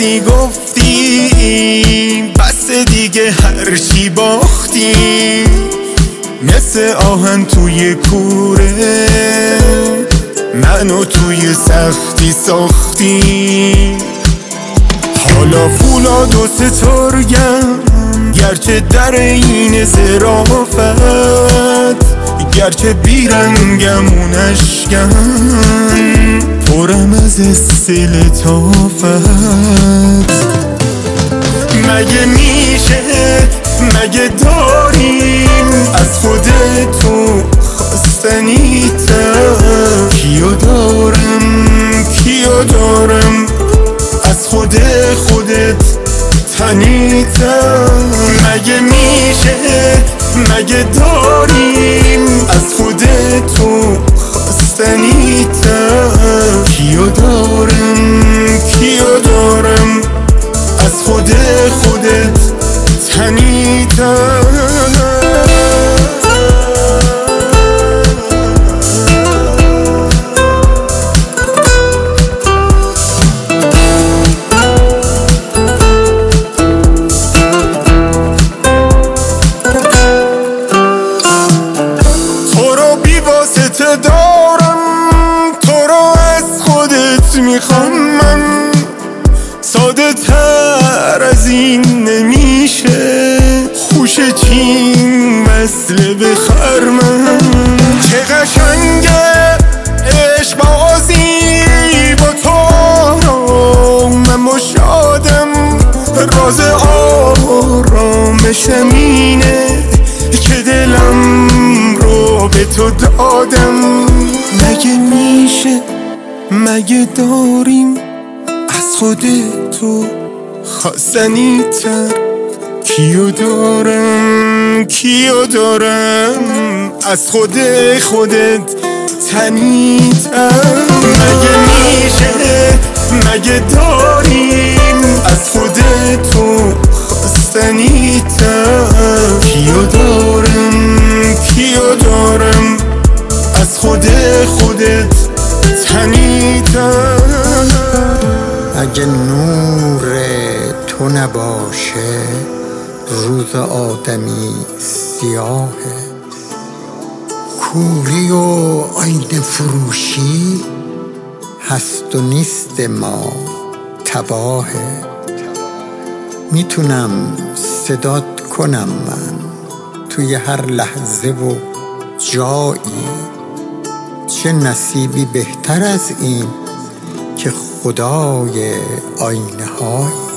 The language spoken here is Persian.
گفتی بس دیگه هرچی باختی، مثل آهن توی کوره منو توی سختی ساختی. حالا فولاد و ستارگم گرچه در این ظرافت، گرچه بیرنگم و نشکم پرم از استیل طافت. مگه میشه مگه داریم از خودت تو خواستنی تر؟ کیو دارم از خودت تنی تر؟ مگه میشه مگه داریم از خودت تو خواستنی تر؟ کیو دارم از خودت تنی تر؟ دارم تو رو از خودت میخوام من، ساده تر از این نمیشه خوش چین مثل بخر من. چه قشنگه عشق بازی با تو رو، من مشادم راز آرامشم اینه که دلم رو به تو دادم. مگه میشه مگه داریم از خودت تو خواستنی تر؟ کیو دارم از خودت تنی تر؟ مگه میشه مگه داریم از خودت تو خواستنی تر؟ کیو دارم از خودت تنی تر؟ اگه نور تو نباشه روز آدمی سیاهه، کوری و آینه فروشی هست و نیست ما تباهه. میتونم صدات کنم من توی هر لحظه و جایی، چه نصیبی بهتر از این که خدای آینه های.